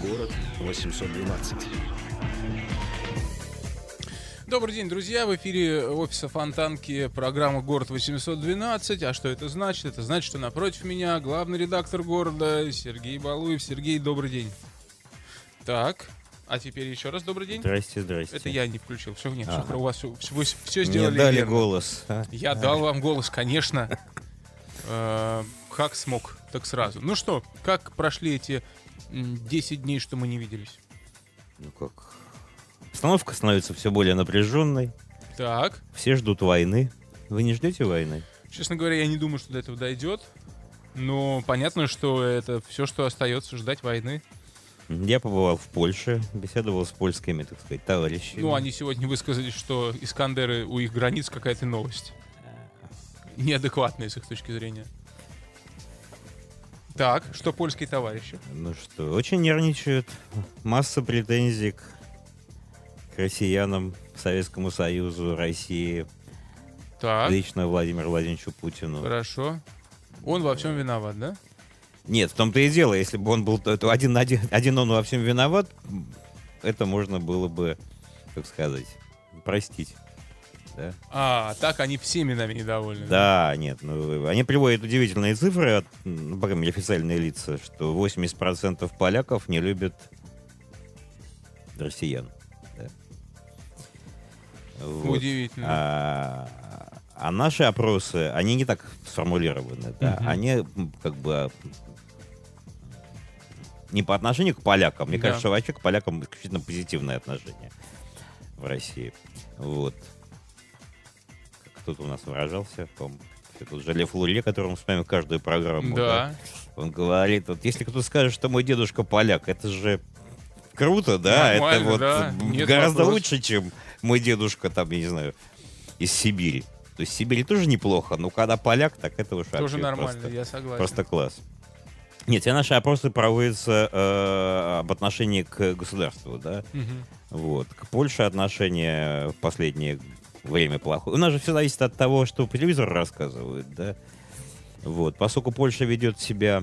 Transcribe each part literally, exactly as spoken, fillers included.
Город восемьсот двенадцать. Добрый день, друзья! В эфире офиса Фонтанки программа «Город восемьсот двенадцать». А что это значит? Это значит, что напротив меня главный редактор города Сергей Балуев. Сергей, добрый день. Так, а теперь еще раз добрый день. Здрасте, здрасте. Это я не включил. Все, нет, ага. все, у вас все, вы все сделали Мне дали верно. голос. А? Я а. дал вам голос, конечно. Как смог, так сразу. Ну что, как прошли эти десять дней, что мы не виделись? Ну как... Обстановка становится все более напряженной. Так. Все ждут войны. Вы не ждете войны? Честно говоря, я не думаю, что до этого дойдет. Но понятно, что это все, что остается, ждать войны. Я побывал в Польше, беседовал с польскими, так сказать, товарищами. Ну, они сегодня высказались, что Искандеры у их границ какая-то новость. Неадекватная с их точки зрения. Так, что польские товарищи? Ну что, очень нервничают. Масса претензий к россиянам, Советскому Союзу, России, так. лично Владимиру Владимировичу Путину. Хорошо. Он во всем виноват, да? Нет, в том-то и дело. Если бы он был то один, один, один он во всем виноват, это можно было бы, как сказать, простить. Да? А, так они всеми нами недовольны. Да, да? Нет. Ну, они приводят удивительные цифры, от, ну, по крайней мере, официальные лица, что восемьдесят процентов поляков не любят россиян. Да? Вот. Удивительно. А, а наши опросы, они не так сформулированы. Да? Uh-huh. Они как бы не по отношению к полякам. Мне да. кажется, что вообще к полякам исключительно позитивное отношение в России. Вот. Как кто-то у нас выражался, по-моему, это же Лев Лурье, которому мы вспоминаем каждую программу. Да. Да? Он говорит, вот если кто-то скажет, что мой дедушка поляк, это же круто, да? Нормально, это вот да. гораздо вопрос. лучше, чем мой дедушка там, я не знаю, из Сибири. То есть Сибирь тоже неплохо, но когда поляк, так это уж тоже вообще нормально, просто, я согласен. Просто класс. Нет, все наши опросы проводятся э, об отношении к государству, да. Угу. Вот. К Польше отношение в последнее время плохое. У нас же все зависит от того, что по телевизору рассказывают, да. Вот. Поскольку Польша ведет себя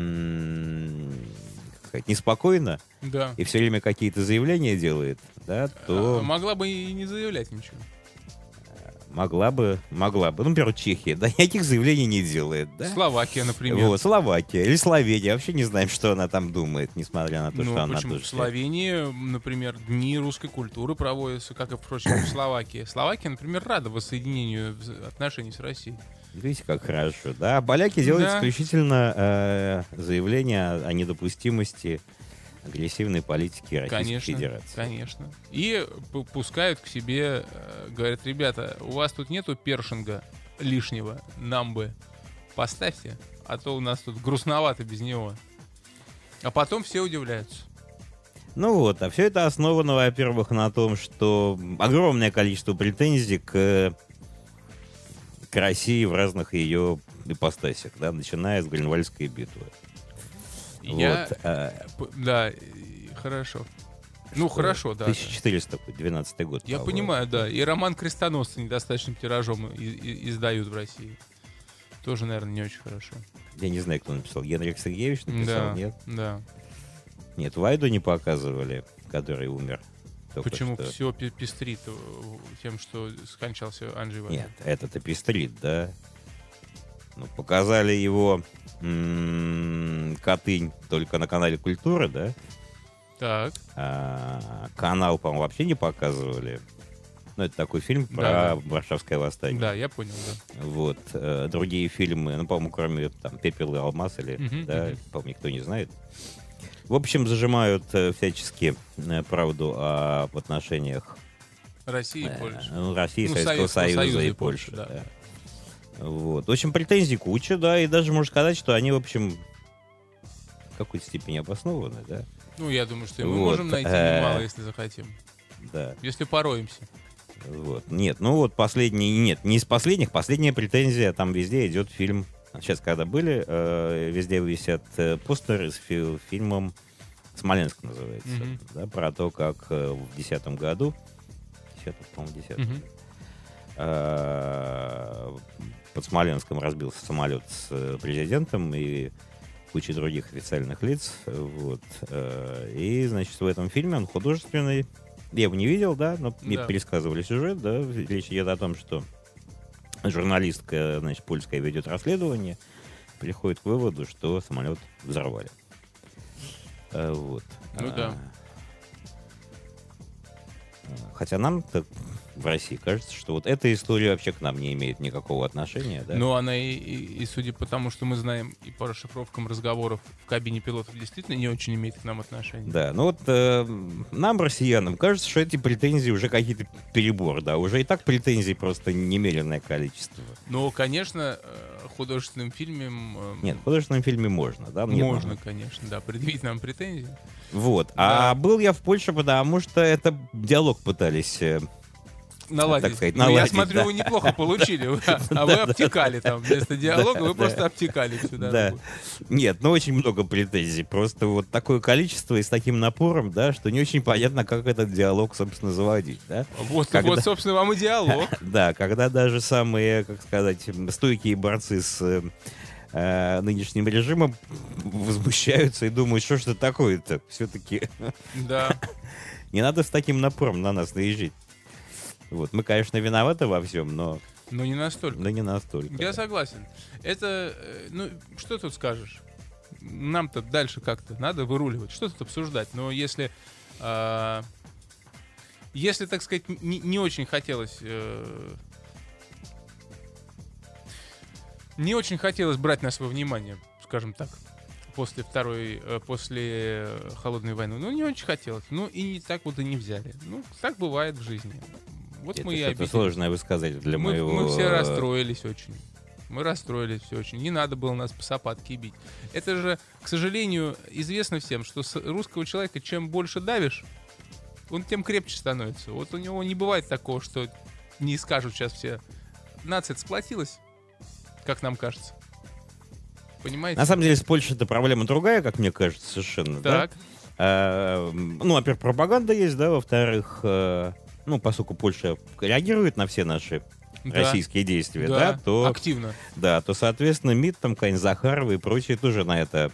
м- как сказать, неспокойно, да. и все время какие-то заявления делает, да, то... А, могла бы и не заявлять ничего. Могла бы, могла бы. Ну, например, Чехия, да, никаких заявлений не делает, да? Словакия, например. Вот, Словакия или Словения. Вообще не знаем, что она там думает, несмотря на то, ну, что она почему? тоже... В Словении, например, дни русской культуры проводятся, как и, впрочем, в Словакии. Словакия, например, рада воссоединению отношений с Россией. Видите, как хорошо, да? Поляки делают да. исключительно э, заявления о, о недопустимости агрессивной политики Российской конечно, Федерации. Конечно. И пускают к себе, говорят, ребята, у вас тут нету першинга лишнего, нам бы поставьте, а то у нас тут грустновато без него. А потом все удивляются. Ну вот, а все это основано, во-первых, на том, что огромное количество претензий к, к России в разных ее ипостасях, да, начиная с Грюнвальдской битвы. Я... Вот, а... Да, хорошо. Ну, что? хорошо, да. тысяча четыреста двенадцатый год. Я понимаю, да. И роман «Крестоносцы» недостаточным тиражом и- и- издают в России. Тоже, наверное, не очень хорошо. Я не знаю, кто написал. Генрих Сергеевич написал, да, нет? Да. Нет, Вайду не показывали, который умер. Почему что. все пестрит тем, что скончался Анджей Вайда? Нет, этот и пестрит, да. Ну, показали его м- Катынь только на канале Культура, да? Так. А, канал, по-моему, вообще не показывали. Ну, это такой фильм про да, да. Варшавское восстание. Да, я понял, да. Вот. Э, другие фильмы, ну, по-моему, кроме там «Пепел и алмаз» или, uh-huh, да, uh-huh. по-моему, никто не знает. В общем, зажимают э, всячески э, правду об отношениях России и Польши. Э, ну, России, ну, Советского Союза, Союза и, и Польши. Польши да. Да. Вот. В общем, претензий куча, да, и даже можно сказать, что они, в общем, в какой-то степени обоснованы, да. Ну, я думаю, что и мы вот. можем найти немало, если захотим. Да. Если пороемся. Вот. Нет, ну вот последний, нет, не из последних, последняя претензия, там везде идет фильм, сейчас когда были, э, везде висят э, постеры с фи- фильмом «Смоленск» называется, mm-hmm. да, про то, как э, в десятом году, десятом, по-моему, десятом, mm-hmm. э, под Смоленском разбился самолет с президентом, и кучей других официальных лиц. Вот. И, значит, в этом фильме он художественный. Я его не видел, да, но мне да. пересказывали сюжет, да. Речь идет о том, что журналистка, значит, польская ведет расследование, приходит к выводу, что самолет взорвали. Вот. Ну да. Хотя нам в России кажется, что вот эта история вообще к нам не имеет никакого отношения. Да? Ну, она и, и, и судя по тому, что мы знаем и по расшифровкам разговоров в кабине пилотов, действительно не очень имеет к нам отношения. Да, ну вот э, нам, россиянам, кажется, что эти претензии уже какие-то перебор, да, уже и так претензий просто немеренное количество. Ну, конечно, художественным фильмом... Э, Нет, в художественном фильме можно, да? Можно, Нет, конечно, да, предъявить нам претензии. Вот, да. А был я в Польше, потому что это диалог пытались... Наладить. Так сказать, ну, наладить, я смотрю, да. Вы неплохо получили, а вы обтекали там вместо диалога, вы просто обтекали сюда. Да. Нет, ну очень много претензий, просто вот такое количество и с таким напором, да, что не очень понятно, как этот диалог, собственно, заводить, да. Вот, когда... вот собственно, вам и диалог. Да, когда даже самые, как сказать, стойкие борцы с э, нынешним режимом возмущаются и думают, что ж это такое-то, все-таки. Да. Не надо с таким напором на нас наезжать. Вот. Мы, конечно, виноваты во всем, но... Но не настолько. Да не настолько. Я да. согласен. Это, ну, что тут скажешь? Нам-то дальше как-то надо выруливать. Что тут обсуждать? Но если... А, если, так сказать, не, не очень хотелось... Э, не очень хотелось брать на свое внимание, скажем так, после второй, после холодной войны. Ну, не очень хотелось. Ну, и не так вот и не взяли. Ну, так бывает в жизни. Вот это мы и что-то сложное высказать для мы, моего... Мы все расстроились очень. Мы расстроились все очень. Не надо было нас по сапатке бить. Это же, к сожалению, известно всем, что с русского человека чем больше давишь, он тем крепче становится. Вот у него не бывает такого, что не скажут сейчас все. Нация сплотилась, как нам кажется. Понимаете? На самом деле с Польшей эта проблема другая, как мне кажется, совершенно. Так. Да? А, ну, во-первых, пропаганда есть, да, во-вторых... Ну, поскольку Польша реагирует на все наши да. российские действия, да, да, то... активно. Да, то, соответственно, МИД, там, какая-нибудь Захарова и прочие тоже на это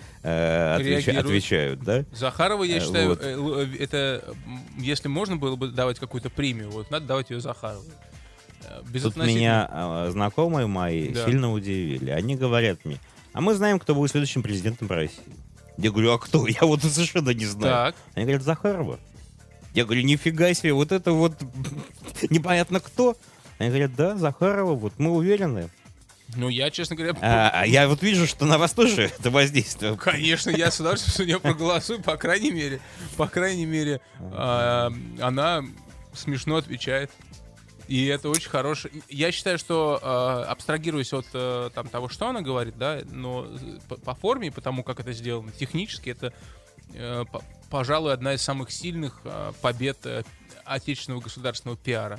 э, отвеч... отвечают, да? Захарова, я э, считаю, вот. э, это... Если можно было бы давать какую-то премию, вот, надо давать ее Захаровой. Тут меня э, знакомые мои да. сильно удивили. Они говорят мне, а мы знаем, кто будет следующим президентом России. Я говорю, а кто? Я вот совершенно не знаю. Так. Они говорят, Захарова. Я говорю, нифига себе, вот это вот непонятно кто. Они говорят, да, Захарова, вот мы уверены. Ну, я, честно говоря... А, я вот вижу, что на вас тоже это воздействие. Конечно, я с удовольствием за нее проголосую, по крайней мере. По крайней мере, а, она смешно отвечает. И это очень хорошо. Я считаю, что, э, абстрагируясь от э, там, того, что она говорит, да, но по, по форме и по тому, как это сделано, технически это... Э, по, пожалуй, одна из самых сильных э, побед э, отечественного государственного пиара.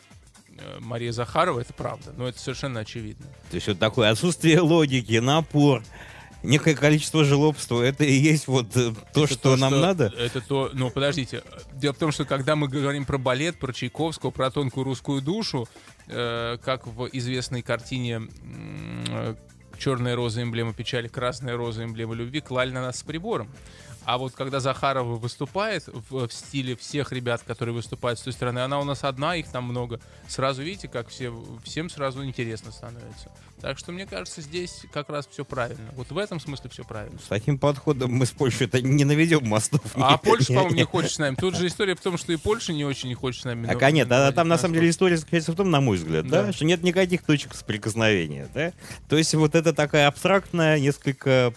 Э, Мария Захарова, это правда, но это совершенно очевидно. То есть вот такое отсутствие логики, напор, некое количество жлобства, это и есть вот то, это что то, нам что, надо? Это то, ну подождите, дело в том, что когда мы говорим про балет, про Чайковского, про тонкую русскую душу, э, как в известной картине э, «Черная роза, эмблема печали, красная роза, эмблема любви», клали на нас с прибором. А вот когда Захарова выступает в, в стиле всех ребят, которые выступают с той стороны, она у нас одна, их там много. Сразу видите, как все, всем сразу интересно становится. Так что, мне кажется, здесь как раз все правильно. Вот в этом смысле все правильно. С таким подходом мы с Польшей-то не наведем мостов. А Польша, по-моему, не хочет с нами. Тут же история в том, что и Польша не очень не хочет с нами. А, нет, а там на самом деле история заключается в том, на мой взгляд, да. Да, что нет никаких точек соприкосновения. Да? То есть вот это такая абстрактная, несколько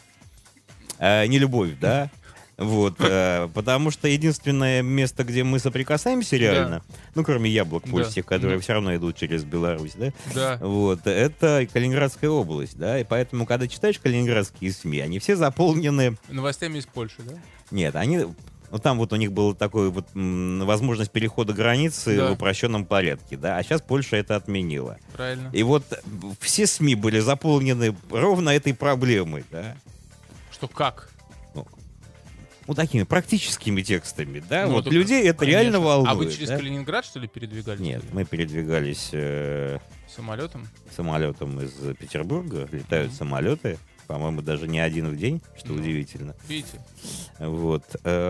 э, нелюбовь, да? Вот, э, потому что единственное место, где мы соприкасаемся реально, да. ну, кроме яблок польских, да. которые да. все равно идут через Беларусь, да? Да. Вот, это Калининградская область, да, и поэтому, когда читаешь калининградские СМИ, они все заполнены... Новостями из Польши, да? Нет, они... Ну, там вот у них была такая вот м, возможность перехода границы да. в упрощенном порядке, да, а сейчас Польша это отменила. Правильно. И вот все СМИ были заполнены ровно этой проблемой, да. Что как? Ну, такими практическими текстами, да, ну, вот так, людей это конечно. реально волнует. А вы через да? Калининград, что ли, передвигались? Нет, мы передвигались... Э, самолетом? Самолетом из Петербурга, летают mm-hmm. самолеты. По-моему, даже не один в день, что ну, удивительно. Видите? Вот.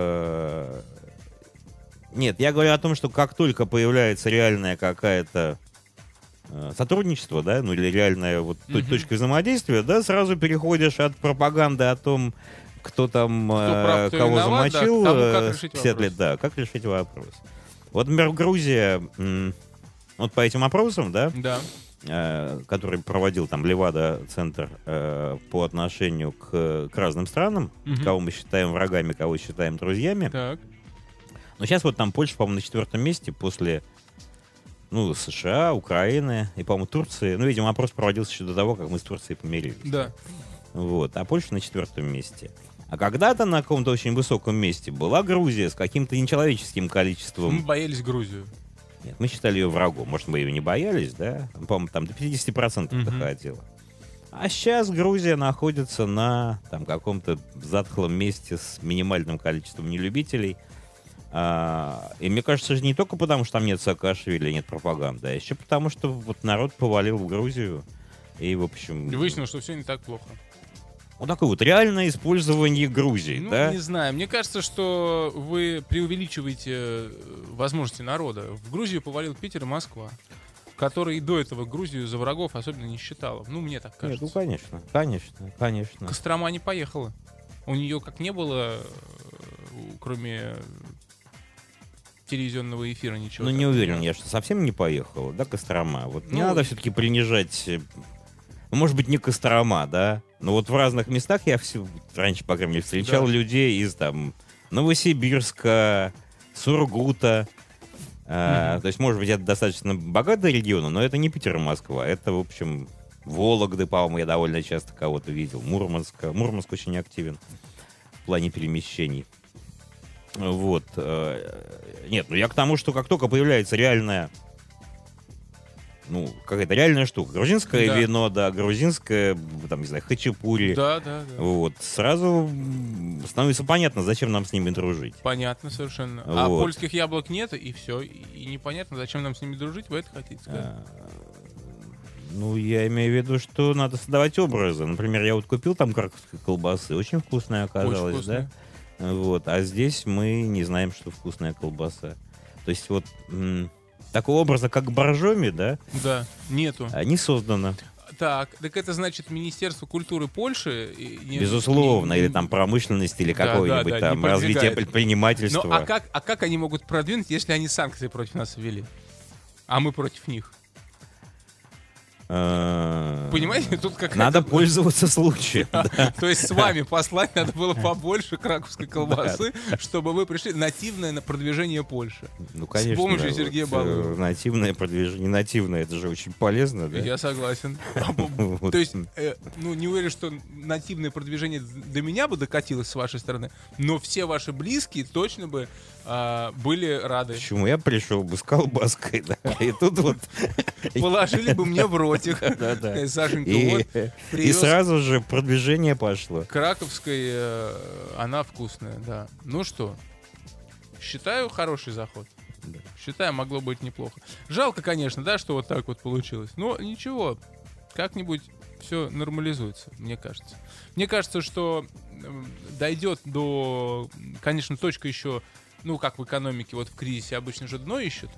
Нет, я говорю о том, что как только появляется реальная какая-то сотрудничество, да, ну или реальная вот uh-huh. точка взаимодействия, да, сразу переходишь от пропаганды о том, кто там кто прав, кто кого виноват, замочил, да, пятьдесят лет, да, как решить вопрос. Вот, например, Грузия, вот по этим опросам, да, да. э, который проводил там Левада-центр э, по отношению к, к разным странам, uh-huh. кого мы считаем врагами, кого считаем друзьями. Так. Но сейчас вот там Польша, по-моему, на четвертом месте после, ну, США, Украины и, по-моему, Турции. Ну, видимо, опрос проводился еще до того, как мы с Турцией помирились. Да. Вот. А Польша на четвертом месте. А когда-то на каком-то очень высоком месте была Грузия с каким-то нечеловеческим количеством... Мы боялись Грузию. Нет, мы считали ее врагом. Может, мы ее не боялись, да? По-моему, там до пятьдесят процентов uh-huh. доходило. А сейчас Грузия находится на там, каком-то затхлом месте с минимальным количеством нелюбителей. А, и мне кажется, не только потому, что там нет Саакашвили, нет пропаганды, а еще потому, что вот народ повалил в Грузию. И, в общем... И выяснилось, что все не так плохо. Вот такое вот реальное использование Грузии, ну, да? не знаю. Мне кажется, что вы преувеличиваете возможности народа. В Грузию повалил Питер и Москва, которые и до этого Грузию за врагов особенно не считала. Ну, мне так кажется. Нет, ну, конечно, конечно, конечно. Кострома не поехала. У нее как не было, кроме телевизионного эфира, ничего. Ну, не уверен я, что совсем не поехала, да, Кострома? Вот ну, не надо все-таки принижать... Может быть, не Кострома, да? Но вот в разных местах я все, раньше, по крайней мере, встречал да. людей из там Новосибирска, Сургута. Mm-hmm. А, то есть, может быть, это достаточно богатый регион, но это не Питер и Москва. Это, в общем, Вологды, по-моему, я довольно часто кого-то видел. Мурманск. Мурманск очень активен в плане перемещений. Вот. Нет, ну я к тому, что как только появляется реальная ну, какая-то реальная штука. Грузинское да. вино, да, грузинское, там, не знаю, хачапури. Да, да, да. Вот. Сразу становится понятно, зачем нам с ними дружить. Понятно совершенно. Вот. А польских яблок нет, и все. И непонятно, зачем нам с ними дружить, вы это хотите сказать? А, ну, я имею в виду, что надо создавать образы. Например, я вот купил там краковской колбасы, очень вкусная оказалась, очень вкусная. Да? Вот. А здесь мы не знаем, что вкусная колбаса. То есть вот... М- такого образа, как Боржоми, да? Да, нету. Не создано. Так, так это значит Министерство культуры Польши? Не, Безусловно, не, или там промышленность, или да, какое-нибудь да, да, там развитие предпринимательства. Но, а, как, а как они могут продвинуть, если они санкции против нас ввели? А мы против них? Понимаете, тут как надо пользоваться случаем. Да. То есть с вами послать надо было побольше краковской колбасы, да. чтобы вы пришли. Нативное на продвижение Польши. Ну, конечно. С помощью да, Сергея вот, Балуева. Нативное продвижение. Не нативное, это же очень полезно, да? Я согласен. То есть, ну, не уверен, что нативное продвижение до меня бы докатилось с вашей стороны, но все ваши близкие точно бы были рады. Почему? Я пришел бы с колбаской, да, и тут вот... Положили бы мне в рот. Да, да. Сашенька, и, вот, и сразу же продвижение пошло. Краковской, э, она вкусная, да. Ну что, считаю хороший заход. Да. Считаю, могло быть неплохо. Жалко, конечно, да, что вот так вот получилось. Но ничего, как-нибудь все нормализуется, мне кажется. Мне кажется, что дойдет до, конечно, точка еще, ну, как в экономике, вот в кризисе обычно же дно ищут,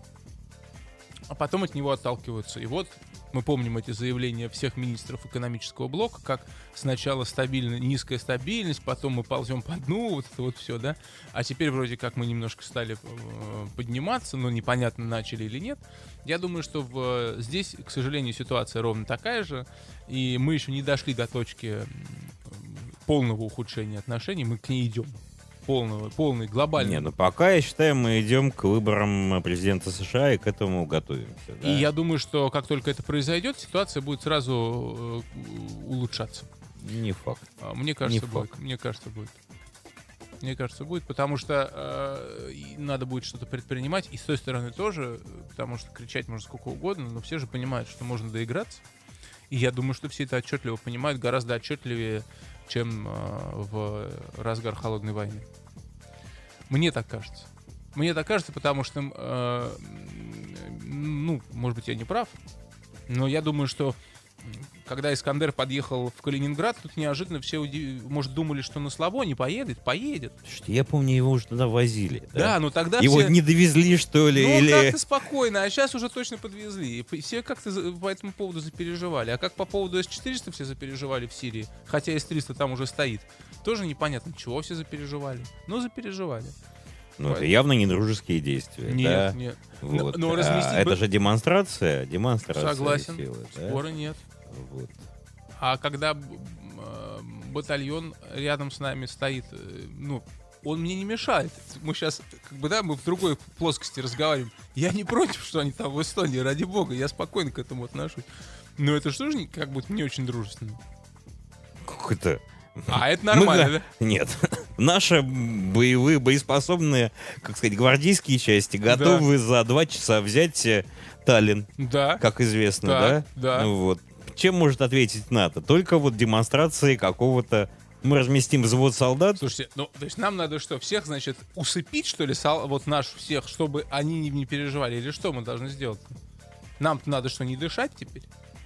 а потом от него отталкиваются. И вот мы помним эти заявления всех министров экономического блока, как сначала стабильно, низкая стабильность, потом мы ползем по дну, вот это вот все, да. А теперь вроде как мы немножко стали э, подниматься, но непонятно, начали или нет. Я думаю, что в, здесь, к сожалению, ситуация ровно такая же, и мы еще не дошли до точки полного ухудшения отношений, мы к ней идем. Полного, полный, глобальный. Не, ну пока, я считаю, мы идем к выборам президента США и к этому готовимся. Да? И я думаю, что как только это произойдет, ситуация будет сразу э, улучшаться. Не факт. Мне кажется, Не будет. факт. Мне кажется, будет. Мне кажется, будет, потому что э, надо будет что-то предпринимать, и с той стороны тоже, потому что кричать можно сколько угодно, но все же понимают, что можно доиграться. И я думаю, что все это отчетливо понимают, гораздо отчетливее, чем э, в разгар холодной войны. Мне так кажется. Мне так кажется, потому что, э, ну, может быть, я не прав, но я думаю, что когда Искандер подъехал в Калининград, тут неожиданно все, удив... может, думали, что на слабо не поедет. Поедет. Что, я помню, его уже туда возили. Да, да, ну тогда его все... не довезли, что ли? Ну, или... как-то спокойно, а сейчас уже точно подвезли. И все как-то по этому поводу запереживали. А как по поводу эс четыреста все запереживали в Сирии, хотя эс триста там уже стоит, тоже непонятно, чего все запереживали. Ну, запереживали. Ну, Поэтому... это явно не дружеские действия. Нет, да? нет. Вот. Но, но разместить... а, это же демонстрация. демонстрация Согласен. Силы, Спора да? нет. Вот. А когда батальон рядом с нами стоит, ну, он мне не мешает. Мы сейчас, как бы, да, мы в другой плоскости разговариваем. Я не против, что они там в Эстонии, ради бога, я спокойно к этому отношусь. Но это что же как будто не очень дружественно? Как это? А это нормально, Мы... да? Нет. Наши боевые, боеспособные, как сказать, гвардейские части готовы да. за два часа взять Таллин. Да. Как известно, так, да? Да. Ну, вот. Чем может ответить НАТО? Только вот демонстрации какого-то... Мы разместим взвод солдат. Слушайте, ну, то есть нам надо что, всех, значит, усыпить, что ли, сол... вот наш всех, чтобы они не, не переживали? Или что мы должны сделать? Нам-то надо что, не дышать теперь?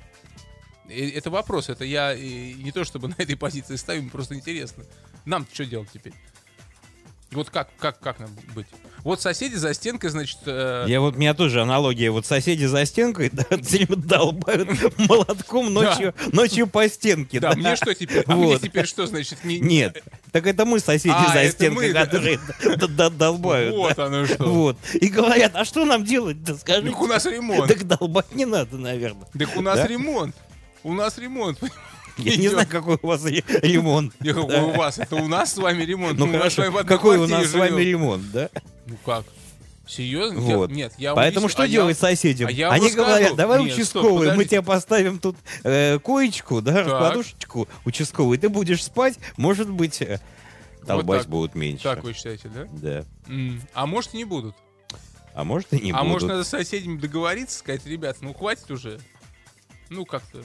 И это вопрос, это я и не то чтобы на этой позиции ставим, просто интересно. Нам-то что делать теперь? Вот как, как, как нам быть? Вот соседи за стенкой, значит... Э... Я вот, у меня тоже аналогия. Вот соседи за стенкой да, долбают молотком ночью, да. ночью по стенке. Да, да, мне что теперь? А вот. Мне теперь что, значит? Не... Нет, так это мы соседи а, за стенкой, мы, которые да. долбают. Вот да. оно что. Вот. И говорят, а что нам делать-то, скажите? Так у нас ремонт. Так долбать не надо, наверное. Так у нас да? ремонт. У нас ремонт. Я не знаю, какой у вас ремонт. Какой у вас? Это у нас с вами ремонт. Ну хорошо, какой у нас с вами ремонт, да? Ну как? Серьезно? Вот. Нет, я Поэтому что делать соседям? Они говорят, давай участковый, мы тебе поставим тут коечку, да, раскладушечку участковую, ты будешь спать, может быть, долбать будут меньше. Так вы считаете, да? Да. А может и не будут. А может и не будут. А может надо с соседями договориться, сказать, ребята, ну хватит уже. Ну как-то.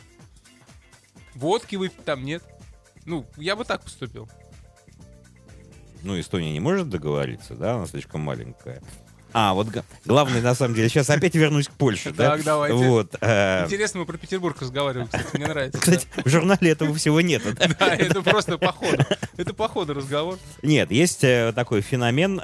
Водки выпить там нет. Ну, я бы так поступил. Ну, Эстония не может договориться, да? Она слишком маленькая. А, вот г- главное, на самом деле, сейчас опять вернусь к Польше, да? Так, давайте. Вот, э... Интересно, мы про Петербург разговариваем, кстати, мне нравится. Кстати, в журнале этого всего нет. Да, это просто по ходу. Это по ходу разговор. Нет, есть такой феномен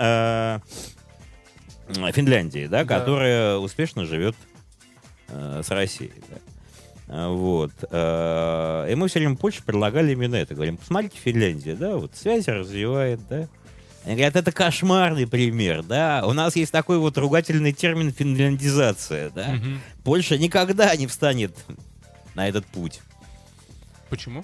Финляндии, да, которая успешно живет с Россией, да. Вот. И мы все время Польше предлагали именно это. Говорим, посмотрите, Финляндия, да, вот связь развивает, да. Они говорят, это кошмарный пример, да. У нас есть такой вот ругательный термин финляндизация, да. Угу. Польша никогда не встанет на этот путь. Почему?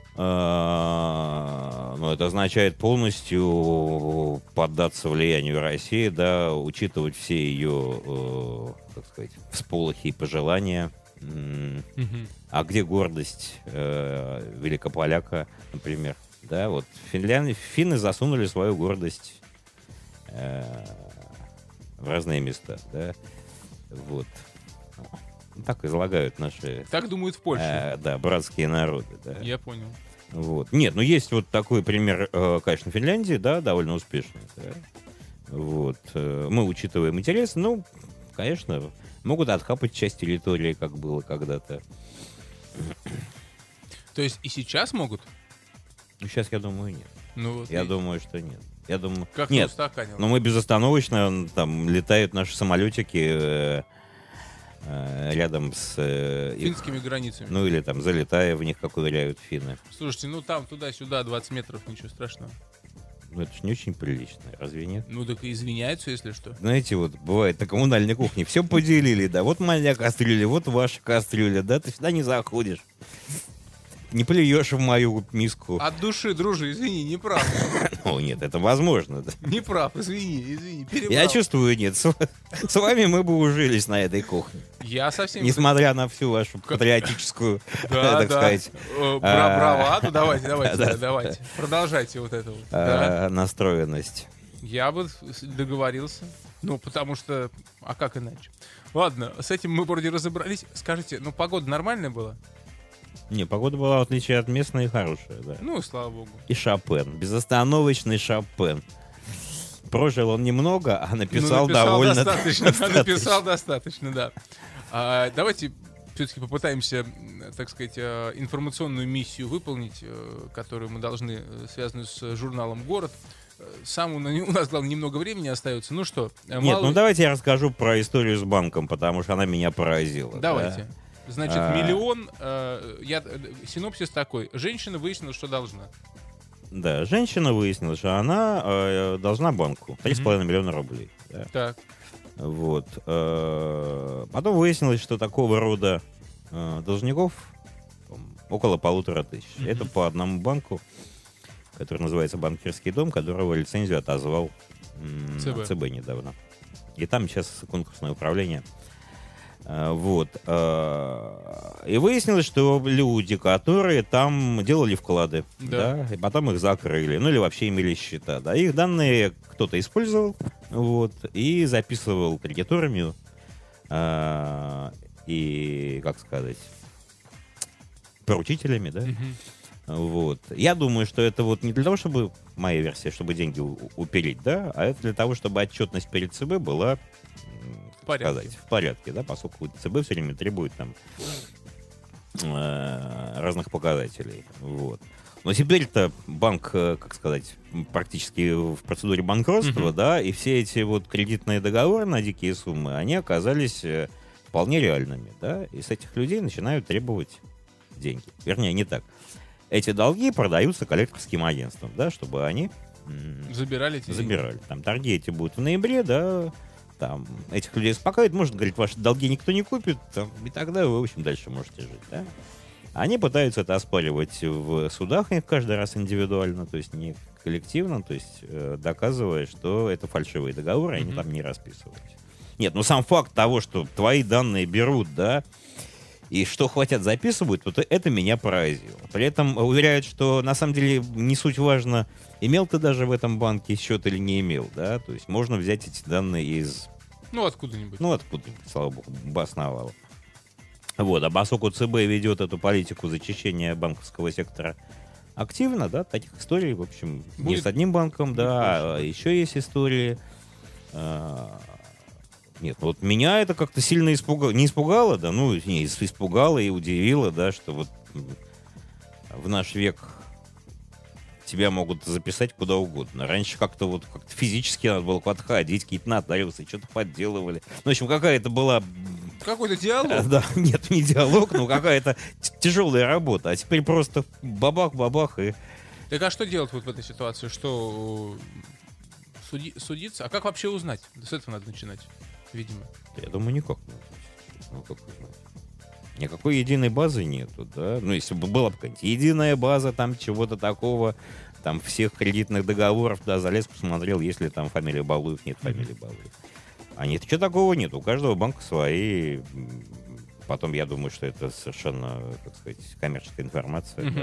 А, ну, это означает полностью поддаться влиянию России, да, учитывать все ее, как сказать, всполохи и пожелания. Mm-hmm. А где гордость э, великополяка, например? Да, вот Финлянд... финны засунули свою гордость э, в разные места, да. Вот. Так излагают наши... Так думают в Польше. Э, да, братские народы, да. Я понял. Вот. Нет, ну есть вот такой пример, э, конечно, Финляндии, да, довольно успешный. Да? Вот. Э, мы учитываем интересы, ну, конечно... Могут отхапать часть территории, как было когда-то. То есть и сейчас могут? Ну, сейчас, я думаю, нет. Ну, вот я и... думаю, что нет. Я думаю... Как нет, устаканил. но мы безостановочно, там, летают наши самолетики э, э, рядом с... Э, финскими их, границами. Ну, или там, залетая в них, как уверяют финны. Слушайте, ну там туда-сюда двадцать метров, ничего страшного. Ну, это же не очень прилично, разве нет? Ну, так и извиняются, если что. Знаете, вот бывает на коммунальной кухне все поделили, да, вот моя кастрюля, вот ваша кастрюля, да, ты сюда не заходишь. Не плюешь в мою миску. От души, дружи, извини, не прав. Ну, нет, это возможно. Да. Не прав, извини, извини, перебрал. Я чувствую, нет, с, с вами мы бы ужились на этой кухне. Я совсем... Несмотря на всю вашу патриотическую, так сказать... Браваду, давайте, давайте, давайте. Продолжайте вот это вот. Настроенность. Я бы договорился. Ну, потому что... А как иначе? Ладно, с этим мы вроде разобрались. Скажите, ну, погода нормальная была? Не, погода была, в отличие от местной, хорошая, да. Ну, слава богу. И Шопен. Безостановочный Шопен. Прожил он немного, а написал, ну, написал довольно достаточно. достаточно. Написал достаточно, да. А, давайте все-таки попытаемся, так сказать, информационную миссию выполнить, которую мы должны, связанную с журналом «Город». Сам у нас, главное, немного времени остается. Ну что? Нет, мало... ну давайте я расскажу про историю с банком, потому что она меня поразила. Давайте. Да? Значит, а... миллион... Э, я, синопсис такой. Женщина выяснила, что должна. Да, женщина выяснила, что она э, должна банку три с половиной миллиона рублей. Да? Так. Вот. Э, потом выяснилось, что такого рода э, должников около полутора тысяч. Mm-hmm. Это по одному банку, который называется «Банкирский дом», которого лицензию отозвал м- ЦБ. ЦБ недавно. И там сейчас конкурсное управление. А, вот. А, и выяснилось, что люди, которые там делали вклады, да. Да, и потом их закрыли, ну или вообще имели счета, да, их данные кто-то использовал, вот, и записывал кредиторами, а, и, как сказать, поручителями, да. Mm-hmm. Вот. Я думаю, что это вот не для того, чтобы, моя версия, чтобы деньги у- упереть, да, а это для того, чтобы отчетность перед ЦБ была, в порядке, сказать, в порядке, да, поскольку ЦБ все время требует там э, разных показателей, вот. Но теперь-то банк, как сказать, практически в процедуре банкротства, uh-huh. да, и все эти вот кредитные договоры на дикие суммы, они оказались вполне реальными, да, и с этих людей начинают требовать деньги. Вернее, не так. Эти долги продаются коллекторским агентствам, да, чтобы они м- забирали эти забирали. Там торги эти будут в ноябре, да, там этих людей успокаивают, может, говорить, ваши долги никто не купит, там, и тогда вы, в общем, дальше можете жить, да. Они пытаются это оспаривать в судах, их каждый раз индивидуально, то есть не коллективно, то есть э, доказывая, что это фальшивые договоры, mm-hmm. они там не расписывались. Нет, ну сам факт того, что твои данные берут, да, и что хотят записывают, вот это меня поразило. При этом уверяют, что на самом деле не суть важно, имел ты даже в этом банке счет или не имел, да, то есть можно взять эти данные из... Ну, откуда-нибудь. Ну, откуда-нибудь, слава богу, басновало. Вот, а поскольку ЦБ ведет эту политику зачищения банковского сектора активно, да, таких историй, в общем, будет, не с одним банком, да, а еще есть истории... Нет, вот меня это как-то сильно испугало, не испугало, да, ну, не, испугало и удивило, да, что вот в наш век тебя могут записать куда угодно. Раньше как-то вот как-то физически надо было подходить, какие-то нотариусы, что-то подделывали. Ну, в общем, какая-то была... Какой-то диалог? Да, нет, не диалог, но какая-то тяжелая работа. А теперь просто бабах-бабах и... Так а что делать вот в этой ситуации? Что суди... судиться? А как вообще узнать? С этого надо начинать. Видимо. Я думаю, никак. Ну, как узнать? Никакой единой базы нету, да? Ну, если бы была какая-нибудь единая база там чего-то такого, там всех кредитных договоров, да, залез, посмотрел, есть ли там фамилия Балуев, нет фамилии Балуев. А нет, ничего такого нет. У каждого банка свои. Потом я думаю, что это совершенно, как сказать, коммерческая информация, mm-hmm. да?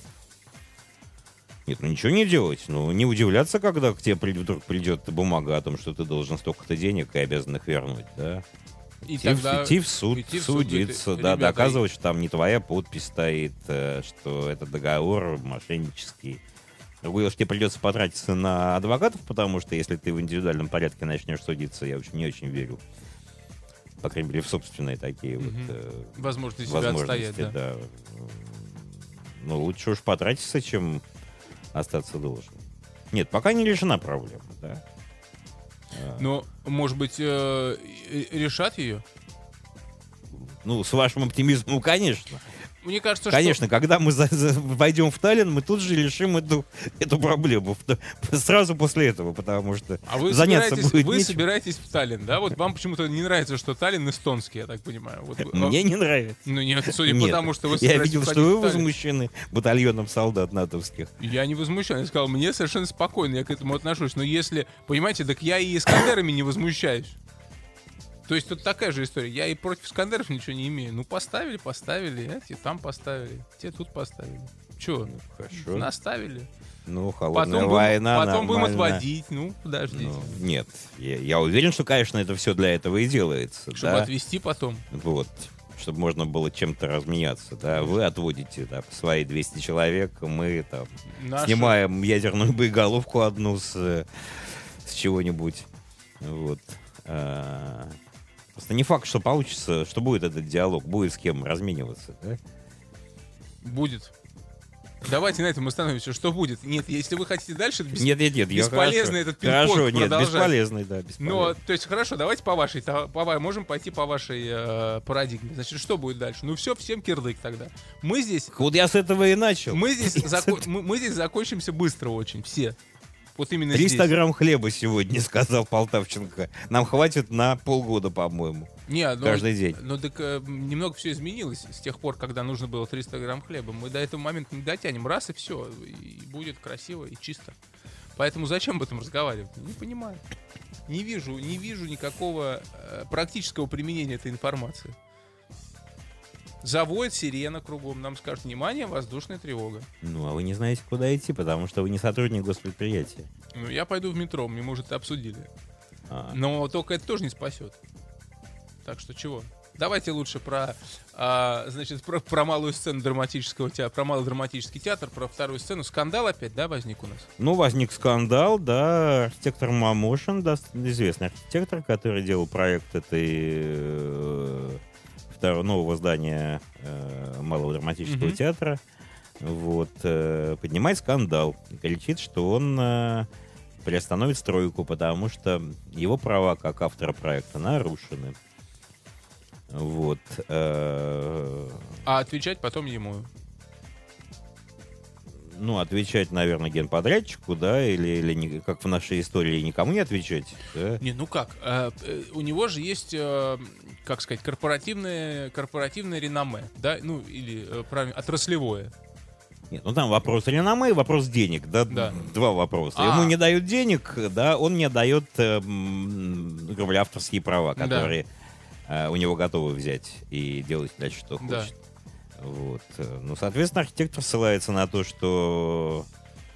Нет, ну ничего не делать. Ну, не удивляться, когда к тебе вдруг придет бумага о том, что ты должен столько-то денег и обязан их вернуть, да? И идти, тогда идти в суд, идти в судиться, суд, да, ребята, доказывать, что там не твоя подпись стоит, что это договор мошеннический. Другое, что тебе придется потратиться на адвокатов, потому что если ты в индивидуальном порядке начнешь судиться, я очень не очень верю. По крайней мере, в собственные такие mm-hmm. вот э, возможности, возможности отстоять, да. да. Ну, лучше уж потратиться, чем остаться должным. Нет, пока не решена проблема, да. Но, может быть, э, решат ее? Ну, с вашим оптимизмом, конечно. Мне кажется, Конечно, что... когда мы за, за, войдем в Таллин, мы тут же решим эту, эту проблему. Сразу после этого, потому что а вы заняться собираетесь, будет вы нечем. собираетесь в Таллин, да? Вот вам почему-то не нравится, что Таллин эстонский, я так понимаю. Вот, Мне вам... не нравится. Ну нет, судя нет. по тому, что вы Я видел, что вы в возмущены батальоном солдат натовских. Я не возмущен. Я сказал, мне совершенно спокойно, я к этому отношусь. Но если, понимаете, так я и Искандерами не возмущаюсь. То есть тут такая же история. Я и против Искандеров ничего не имею. Ну, поставили, поставили. Эти там поставили. Те тут поставили. Че? Ну, хорошо. Наставили. Ну, холодная потом война, будем, Потом нормально. будем отводить. Ну, подождите. Ну, нет. Я, я уверен, что, конечно, это все для этого и делается. Чтобы да? отвезти потом. Вот. Чтобы можно было чем-то разменяться. Да? Вы отводите да, свои двести человек, мы там Наши... снимаем ядерную боеголовку одну с, с чего-нибудь. Вот. Просто не факт, что получится, что будет этот диалог, будет с кем размениваться, да? Будет. Давайте на этом остановимся. Что будет? Нет, если вы хотите дальше бес... нет, нет, нет, бесполезный этот пинг-понг продолжать. Нет, бесполезный, да, бесполезный. Но, то есть, хорошо, давайте по вашей, по, по, можем пойти по вашей э, парадигме. Значит, что будет дальше? Ну все, всем кирдык тогда. Мы здесь... Вот я с этого и начал. Мы здесь, зако... мы, мы здесь закончимся быстро очень, все. Вот именно триста здесь. грамм хлеба сегодня, сказал Полтавченко. Нам хватит на полгода, по-моему. Не, ну, каждый день. Ну, так э, немного все изменилось с тех пор, когда нужно было триста грамм хлеба. Мы до этого момента не дотянем. Раз и все. И будет красиво и чисто. Поэтому зачем об этом разговаривать? Не понимаю. Не вижу, не вижу никакого э, практического применения этой информации. Заводит сирена кругом. Нам скажут: внимание, воздушная тревога. Ну, а вы не знаете, куда идти, потому что вы не сотрудник госпредприятия. Ну, я пойду в метро, мы, может, обсудили. А. Но только это тоже не спасет. Так что чего? Давайте лучше про, а, значит, про, про малую сцену драматического театра, про малый драматический театр, про вторую сцену. Скандал опять, да, возник у нас? Ну, возник скандал, да. Архитектор Мамошин, да, известный архитектор, который делал проект этой э, второго нового здания э, малого драматического mm-hmm. театра, вот, э, поднимает скандал. Кричит, что он э, приостановит стройку, потому что его права как автора проекта нарушены. Вот. Э... А отвечать потом ему? Ну, отвечать, наверное, генподрядчику, да, или, или не, как в нашей истории, никому не отвечать. Да? Не, ну как? Э, э, у него же есть, э, как сказать, корпоративное, корпоративное реноме, да, ну, или э, правильно, отраслевое. Нет, ну там вопрос реноме и вопрос денег, да, да. Два вопроса. А. Ему не дают денег, да, он не дает, э, грубо говоря, авторские права, которые... Да. у него готовы взять и делать дальше, что хочет. Да. Вот. Ну, соответственно, архитектор ссылается на то, что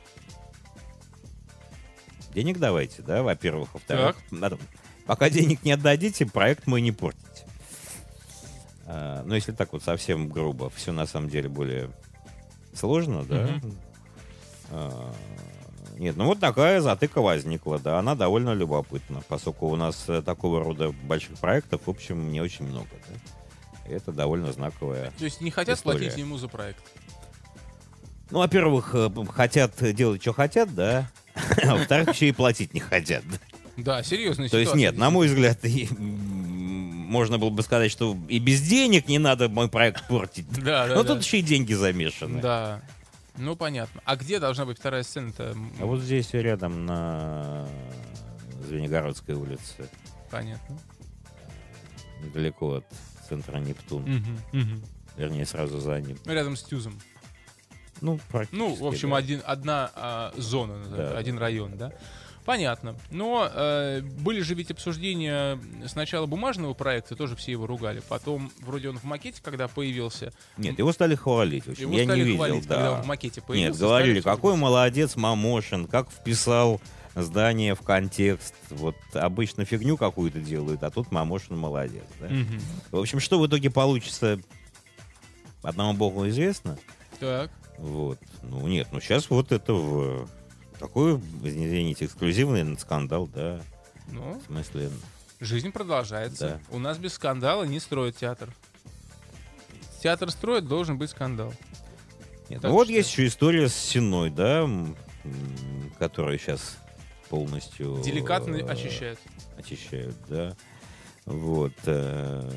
денег давайте, да, во-первых. Во-вторых, надо... пока денег не отдадите, проект мой не портите. А, ну, если так вот совсем грубо, все на самом деле более сложно, да. Mm-hmm. А, нет, ну вот такая затыка возникла, да, она довольно любопытна, поскольку у нас такого рода больших проектов, в общем, не очень много, да. Это довольно знаковая То есть не хотят история. платить ему за проект? Ну, во-первых, хотят делать, что хотят, да, а во-вторых, еще и платить не хотят. Да, серьезная ситуация. То есть нет, на мой взгляд, можно было бы сказать, что и без денег не надо мой проект портить. Да, да, но да. тут еще и деньги замешаны. Да. Ну, понятно. А где должна быть вторая сцена-то? А вот здесь рядом на Звенигородской улице. Понятно. Недалеко от центра Нептун. Угу, угу. Вернее, сразу за ним. Рядом с Тюзом. Ну, практически, Ну, в общем, да. один, одна а, зона, Да. один район, да? Понятно. Но э, были же ведь обсуждения сначала бумажного проекта, тоже все его ругали. Потом, вроде он в макете, когда появился... Нет, его стали хвалить. В общем, Его я стали не видел, хвалить, да. когда он в макете появился. Нет, говорили, стали... какой молодец Мамошин, как вписал здание в контекст. Вот обычно фигню какую-то делают, а тут Мамошин молодец. Да? Угу. В общем, что в итоге получится, одному богу известно. Так. Вот. Ну, нет, ну сейчас вот это в... Такой, извините, эксклюзивный скандал, да. Ну, в смысле... Жизнь продолжается. Да. У нас без скандала не строят театр. Театр строит, должен быть скандал. Нет, Так ну вот что... есть еще история с Сеной, да, м, которая сейчас полностью... Деликатно э, очищает. Очищают, да. Вот. Э,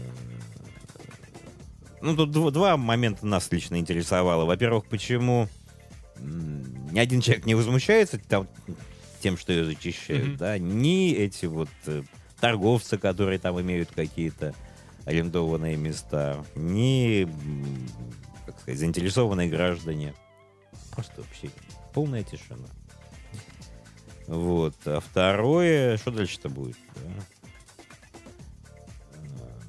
ну, тут дв- два момента нас лично интересовало. Во-первых, почему ни один человек не возмущается там, тем, что ее зачищают, mm-hmm. да, ни эти вот э, торговцы, которые там имеют какие-то арендованные места, ни, как сказать, заинтересованные граждане. Просто вообще полная тишина. Вот. А второе, что дальше-то будет? Да?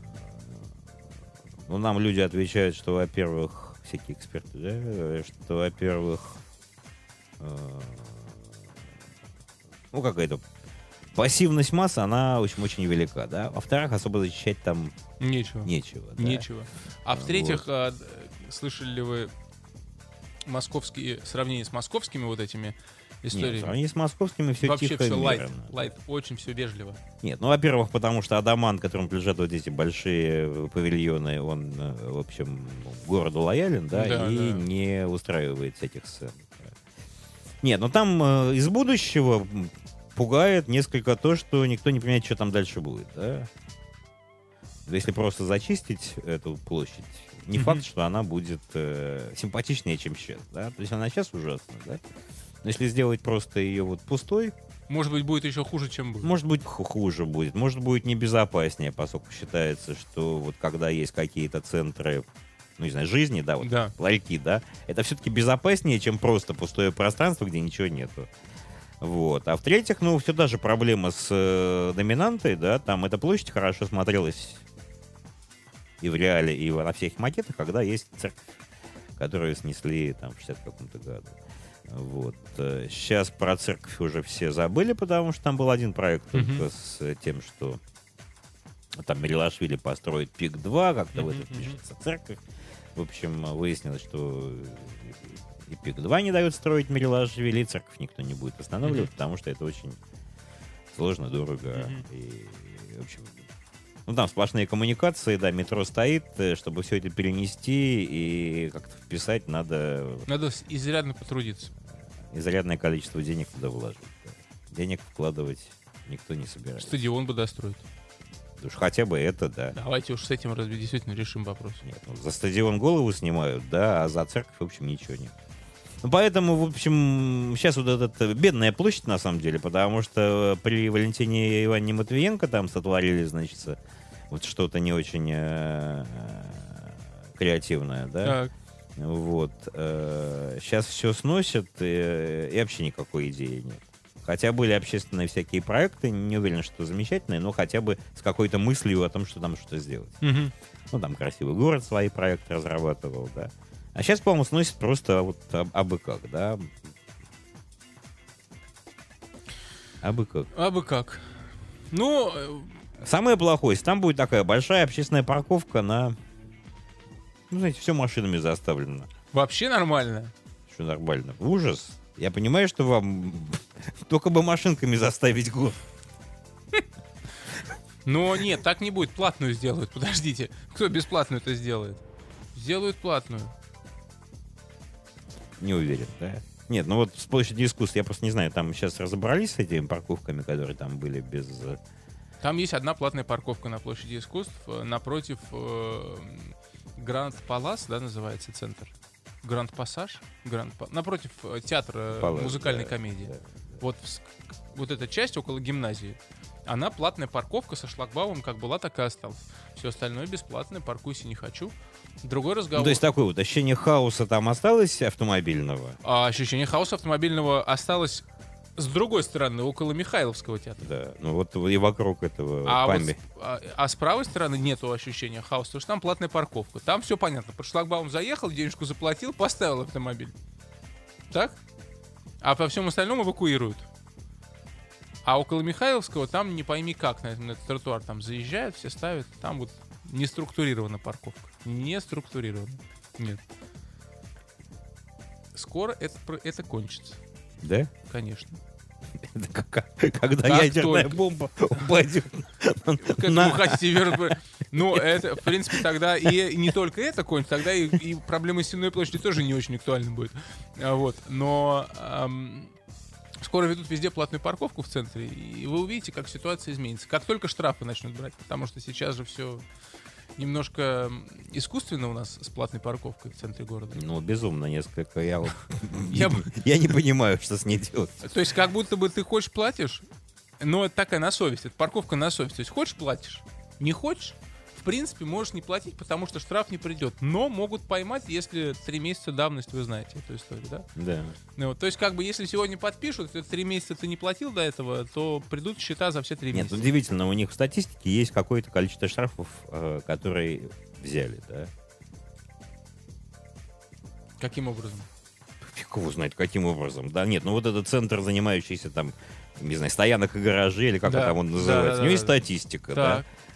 Ну, нам люди отвечают, что, во-первых, всякие эксперты, да, что, во-первых, ну, какая-то пассивность массы, она, в общем, очень велика, да. Во-вторых, особо защищать там нечего. Нечего. Да? Нечего. А в-третьих, Вот. а, слышали ли вы московские сравнения с московскими вот этими историями. Нет, они с московскими все вообще тихо и все лайт, мирно. лайт, очень все вежливо. Нет, ну, во-первых, потому что Адамант, которым принадлежат вот эти большие павильоны, он, в общем, городу лоялен, да, да и да. не устраивает этих сцен. Нет, ну там э, из будущего пугает несколько то, что никто не понимает, что там дальше будет, да. Если просто зачистить эту площадь, не mm-hmm. факт, что она будет э, симпатичнее, чем сейчас, да. То есть она сейчас ужасна, да. Но если сделать просто ее вот пустой... Может быть, будет еще хуже, чем будет. Может быть, хуже будет. Может, будет небезопаснее, поскольку считается, что вот когда есть какие-то центры, ну, не знаю, жизни, да, вот да. ларьки, да, это все-таки безопаснее, чем просто пустое пространство, где ничего нету. Вот. А в-третьих, ну, все та же проблема с э, доминантой, да, там эта площадь хорошо смотрелась и в реале, и на всех макетах, когда есть церковь, которую снесли там в шестидесятом каком-то году. Вот. Сейчас про церковь уже все забыли, потому что там был один проект только mm-hmm. с тем, что там Мелилашвили построит пик два, как-то mm-hmm. в этом пишется церковь. В общем, выяснилось, что и пик два не дают строить Мелилашвили, и церковь никто не будет останавливать, mm-hmm. потому что это очень сложно, дорого. Mm-hmm. И, в общем, ну, там сплошные коммуникации, да, метро стоит, чтобы все это перенести и как-то вписать, надо... Надо изрядно потрудиться. Изрядное количество денег туда вложить. Да. Денег вкладывать никто не собирается. Стадион бы достроить. Уж хотя бы это, да. Давайте уж с этим разве действительно решим вопрос. Нет, ну, за стадион голову снимают, да, а за церковь, в общем, ничего нет. Ну, поэтому, в общем, сейчас вот эта бедная площадь, на самом деле, потому что при Валентине Ивановне Матвиенко там сотворили, значит, вот что-то не очень э, креативное, да? Так. Вот. Э, сейчас все сносят, и, и вообще никакой идеи нет. Хотя были общественные всякие проекты, не уверен, что замечательные, но хотя бы с какой-то мыслью о том, что там что-то сделать. Угу. Ну, там красивый город свои проекты разрабатывал, да. А сейчас, по-моему, сносит просто вот абы как, да? Абы как. Абы как. Ну... Самое плохое, там будет такая большая общественная парковка на... Ну, знаете, все машинами заставлено. Вообще нормально. Что нормально? Ужас. Я понимаю, что вам только бы машинками заставить город. Но нет, так не будет. Платную сделают. Подождите. Кто бесплатную это сделает? Сделают платную. Не уверен, да? Нет, ну вот с площади искусств, я просто не знаю, там сейчас разобрались с этими парковками, которые там были без... Там есть одна платная парковка на площади искусств напротив э, Гранд Палас, да, называется центр? Гранд Пассаж? Гранд Па... Напротив театра Палас, музыкальной да, комедии. Да, да. Вот, вот эта часть около гимназии, она платная парковка со шлагбаумом, как была, так и осталась. Все остальное бесплатное, паркуйся не хочу. Другой разговор. Ну, то есть такое вот ощущение хаоса там осталось автомобильного? А ощущение хаоса автомобильного осталось с другой стороны, около Михайловского театра. Да, ну вот и вокруг этого а, памяти. Вот, а, а с правой стороны нету ощущения хаоса, потому что там платная парковка. Там все понятно. Под шлагбаум заехал, денежку заплатил, поставил автомобиль. Так? А по всем остальному эвакуируют. А около Михайловского там не пойми как на, на этот тротуар там заезжают, все ставят. Там вот не структурирована парковка. Не структурирована. Нет. Скоро это, это кончится. Да? Конечно. Когда как ядерная только. бомба упадет. Как вы хотите вернуть? Ну, это, в принципе, тогда и не только это кончится, тогда и, и проблема Сенной площади тоже не очень актуальна будет. Вот. Но эм, скоро ведут везде платную парковку в центре, и вы увидите, как ситуация изменится. Как только штрафы начнут брать, потому что сейчас же все немножко искусственно у нас с платной парковкой в центре города. Ну, безумно несколько. Я, вот, я, я не понимаю, что с ней делать. То есть как будто бы ты хочешь платишь, но это такая на совесть. Это парковка на совесть. То есть хочешь платишь, не хочешь, в принципе, можешь не платить, потому что штраф не придет. Но могут поймать, если три месяца давности, вы знаете эту историю, да? Да. Ну, вот, то есть, как бы, если сегодня подпишут, три месяца ты не платил до этого, то придут счета за все три месяца. Нет, удивительно, у них в статистике есть какое-то количество штрафов, э, которые взяли, да? Каким образом? Фиг его знает, каким образом. Да, нет, ну вот этот центр, занимающийся там, не знаю, стоянок и гаражей, или как да. там он называется, да, да, у него есть да. статистика, так. да?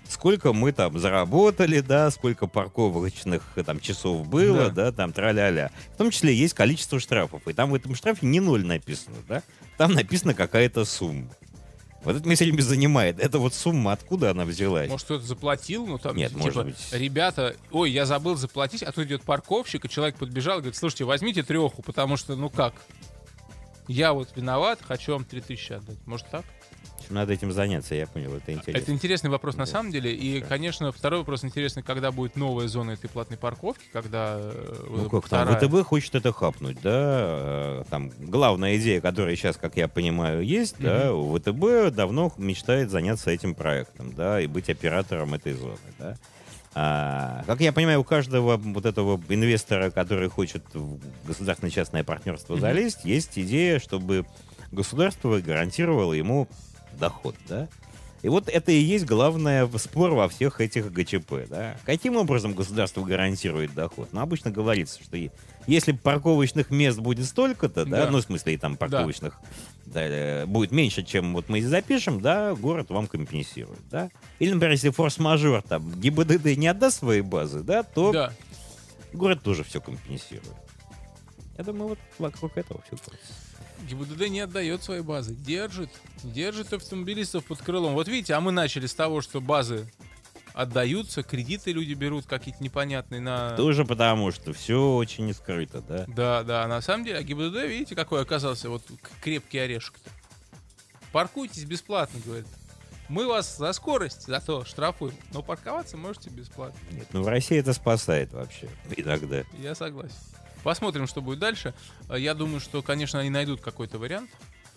сколько мы там заработали, да, сколько парковочных там часов было, да, да там тра-ля-ля. В том числе есть количество штрафов. И там в этом штрафе не ноль написано, да, там написана какая-то сумма. Вот это меня все время занимает. Это вот сумма, откуда она взялась? Может, кто-то заплатил, ну там, Нет, типа, может быть. ребята, ой, я забыл заплатить, а тут идет парковщик, и человек подбежал и говорит, слушайте, возьмите треху, потому что, ну как, я вот виноват, хочу вам три тысячи отдать. Может так? Надо этим заняться, я понял, это интересно. Это интересный вопрос на самом деле. И, да. конечно, второй вопрос интересный, когда будет новая зона этой платной парковки, когда... Ну как там, ВТБ хочет это хапнуть, да? Там главная идея, которая сейчас, как я понимаю, есть, mm-hmm. да, у ВТБ давно мечтает заняться этим проектом, да, и быть оператором этой зоны, да. А, как я понимаю, у каждого вот этого инвестора, который хочет в государственное частное партнерство mm-hmm. залезть, есть идея, чтобы государство гарантировало ему доход, да? И вот это и есть главный спор во всех этих ГЧП, да? Каким образом государство гарантирует доход? Ну, обычно говорится, что если парковочных мест будет столько-то, да, да, ну, в смысле, и там парковочных да. Да, будет меньше, чем вот мы здесь запишем, да, город вам компенсирует, да? Или, например, если форс-мажор, там, ГИБДД не отдаст свои базы, да, то да. город тоже все компенсирует. Я думаю, вот вокруг этого все крутится. ГИБДД не отдает свои базы. Держит. Держит автомобилистов под крылом. Вот видите, а мы начали с того, что базы отдаются, кредиты люди берут какие-то непонятные на... Тоже потому, что все очень скрыто, да? Да, да. На самом деле, а ГИБДД, видите, какой оказался вот крепкий орешек-то. Паркуйтесь бесплатно, говорит. Мы вас за скорость зато штрафуем, но парковаться можете бесплатно. Нет, ну в России это спасает вообще иногда. Я согласен. Посмотрим, что будет дальше. Я думаю, что, конечно, они найдут какой-то вариант.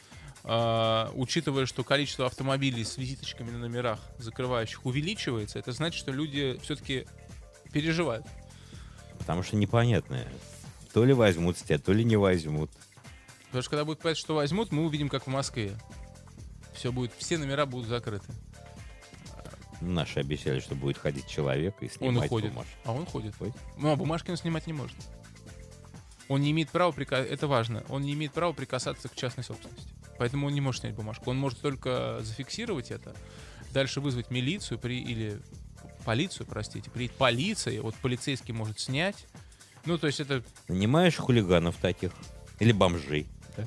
А, учитывая, что количество автомобилей с визиточками на номерах закрывающих увеличивается, это значит, что люди все-таки переживают. Потому что непонятно. То ли возьмут с тебя, то ли не возьмут. Потому что когда будет понятно, что возьмут, мы увидим, как в Москве. Все будет, все номера будут закрыты. Наши обещали, что будет ходить человек и снимать ходит. бумажки. А он ходит. Ходит? Ну, а бумажки он снимать не может. Он не имеет права, это важно, он не имеет права прикасаться к частной собственности. Поэтому он не может снять бумажку. Он может только зафиксировать это, дальше вызвать милицию при, или полицию, простите. Приедет полиция, вот полицейский может снять. Ну, то есть это... Нанимаешь хулиганов таких? Или бомжей? Да,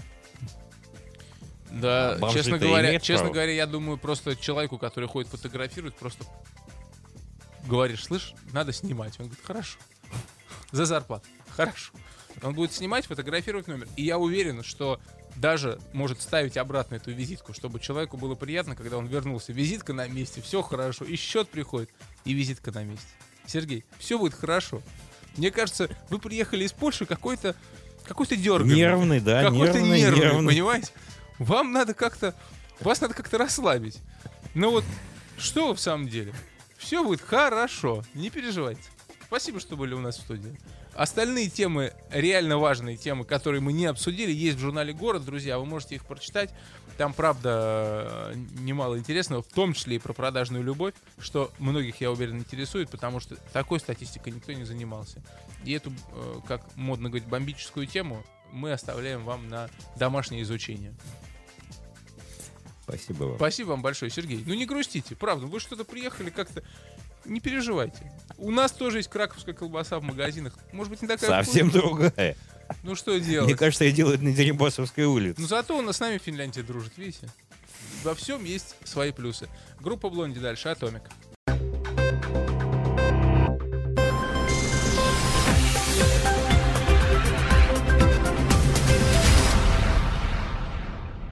да а честно, говоря, честно говоря, я думаю, просто человеку, который ходит фотографирует, просто говоришь, слышь, надо снимать. Он говорит, хорошо. За зарплату. Хорошо. Он будет снимать, фотографировать номер. И я уверен, что даже может ставить обратно эту визитку, чтобы человеку было приятно, когда он вернулся. Визитка на месте, все хорошо. И счет приходит, и визитка на месте. Сергей, все будет хорошо. Мне кажется, вы приехали из Польши какой-то какой-то дерганый. Нервный, да, какой-то нервный, нервный, нервный. Понимаете? Вам надо как-то... Вас надо как-то расслабить. Но вот что в самом деле? Все будет хорошо. Не переживайте. Спасибо, что были у нас в студии. Остальные темы, реально важные темы, которые мы не обсудили, есть в журнале «Город», друзья, вы можете их прочитать. Там, правда, немало интересного, в том числе и про продажную любовь, что многих, я уверен, интересует, потому что такой статистикой никто не занимался. И эту, как модно говорить, бомбическую тему мы оставляем вам на домашнее изучение. Спасибо вам. Спасибо вам большое, Сергей. Ну не грустите, правда, вы что-то приехали как-то... Не переживайте. У нас тоже есть краковская колбаса в магазинах. Может быть, не такая совсем вкусная. другая. Ну что делать? Мне кажется, ее делают на Дерибасовской улице. Ну зато у нас с нами Финляндия дружит, видите? Во всем есть свои плюсы. Группа Блонди дальше, Атомик.